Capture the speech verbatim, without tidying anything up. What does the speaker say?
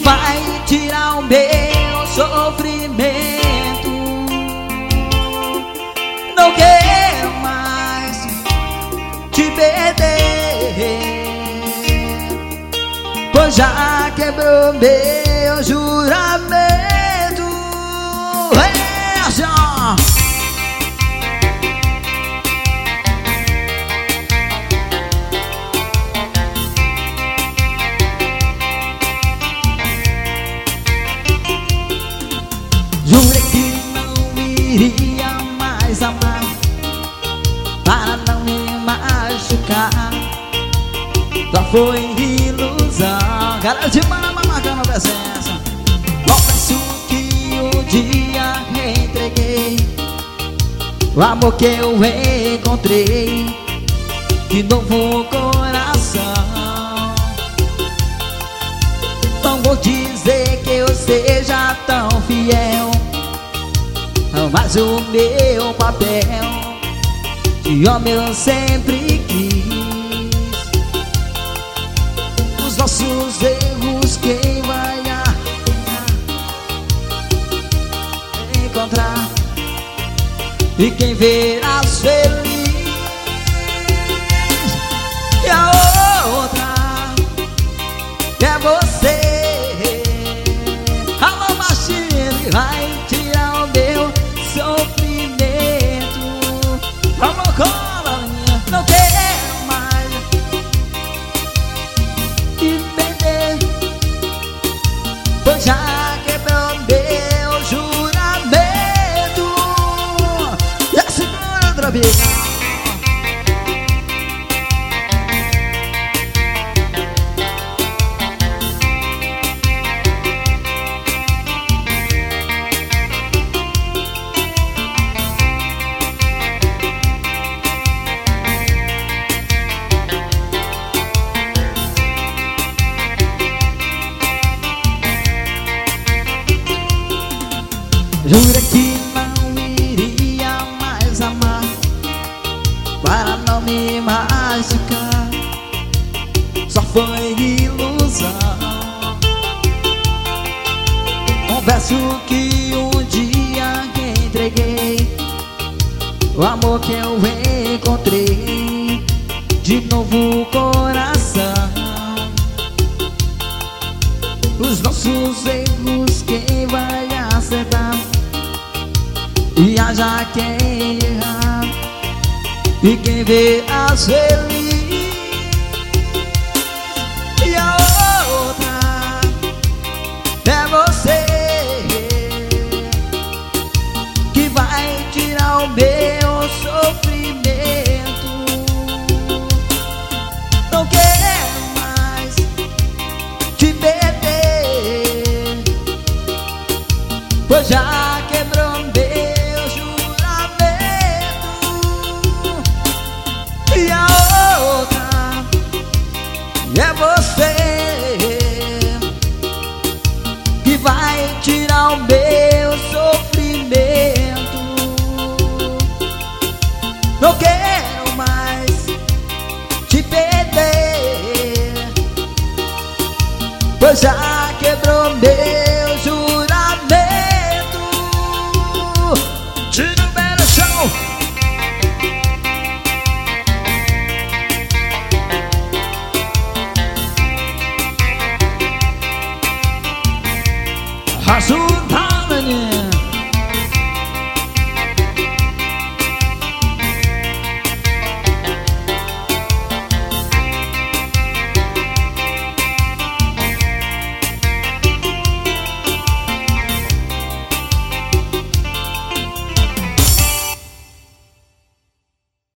vai tirar o meu sofrimento. Não quero mais te perder, pois já quebrou meu juramento. É só. Jurei que não iria mais amar, para não me machucar. Só foi ilusão. Galera de Panamá marcando presença. Confesso que um dia entreguei o amor que eu encontrei de novo coração. Não vou dizer que eu seja tão fiel, mas o meu papel de homem eu sempre quis. Os nossos erros quem vai encontrar, e quem verás feliz. E a outra é você. Alô, Machine, vai tirar o meu sofrimento. Vamos, colarinha, não quero mais te perder, pois já quebrou meu juramento. E a segunda outra vez. Jurei que não iria mais amar, para não me machucar. Só foi ilusão. Confesso que um dia entreguei o amor que eu encontrei de novo coração. Os nossos erros quem vai acertar, e haja quem errar, e quem vê as feliz. E a outra é você, que vai tirar o meu sofrimento. Não quero mais te perder, pois já quebrou meu juramento. E a outra é você, que vai tirar o meu sofrimento. Não quero mais te perder, pois já quebrou meu juramento. Tira o belo chão. Azul.